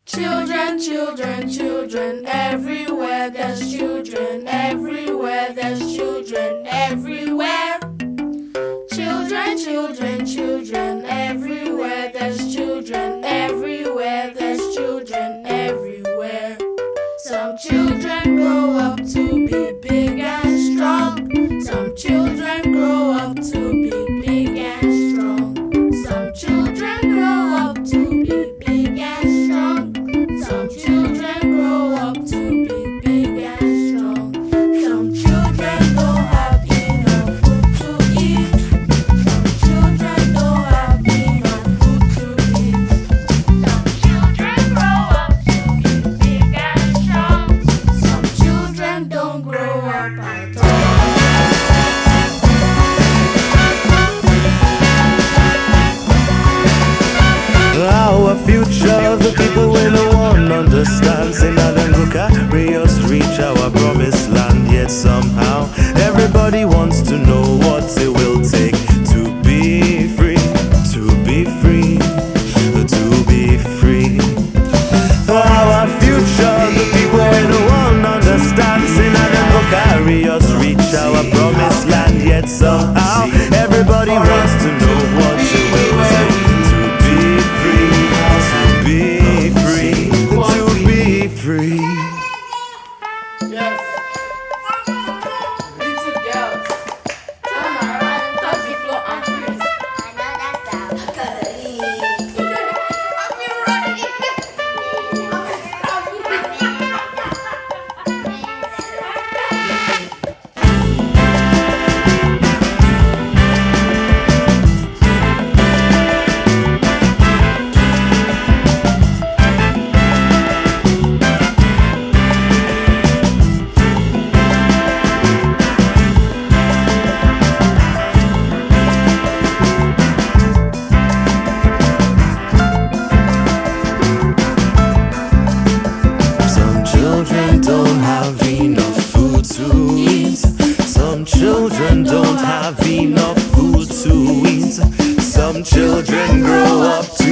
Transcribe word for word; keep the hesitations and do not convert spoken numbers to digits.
Children, children, children, everywhere there's children, everywhere there's children, everywhere. Children, children, children, everywhere there's children, everywhere there's children, everywhere. Some children grow up to be big and strong. Some children grow up to be big and strong. Some children grow up to be big and strong. Some children grow up to be big and strong. Some children don't have enough food to eat. Some children don't have enough food to eat. Some children grow up to be big and strong. Some children don't grow up at all. Our future, the people will no one understand. Say now them go carry us reach our promised land. Yet somehow everybody wants to know what it will take to be free, to be free, to be free. For our future, the people will no one understand. Say now them go carry us reach our promised land. Yet somehow everybody wants to know what it will take to be free, to be free, to be free. Yes. Little girls, tell my right, touch the floor and freeze. I know that sound. I've been running. Some children don't have enough food to eat. Some children don't have enough food to eat. Some children grow up to